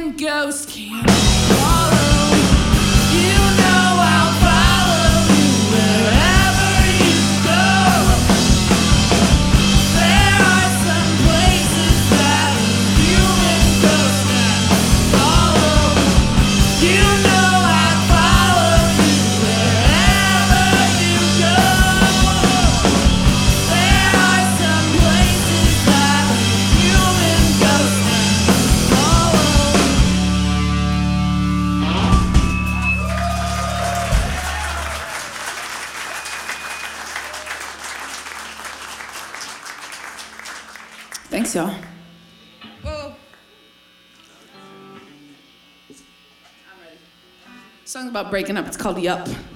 human ghost can't follow. You know I'll follow you wherever you go. There are some places that a human ghost can't follow. You know I'd follow you wherever you go. There are some places that a human ghost can't follow. Thanks, y'all. Whoa. I'm ready. Song's about breaking up. It's called Yup.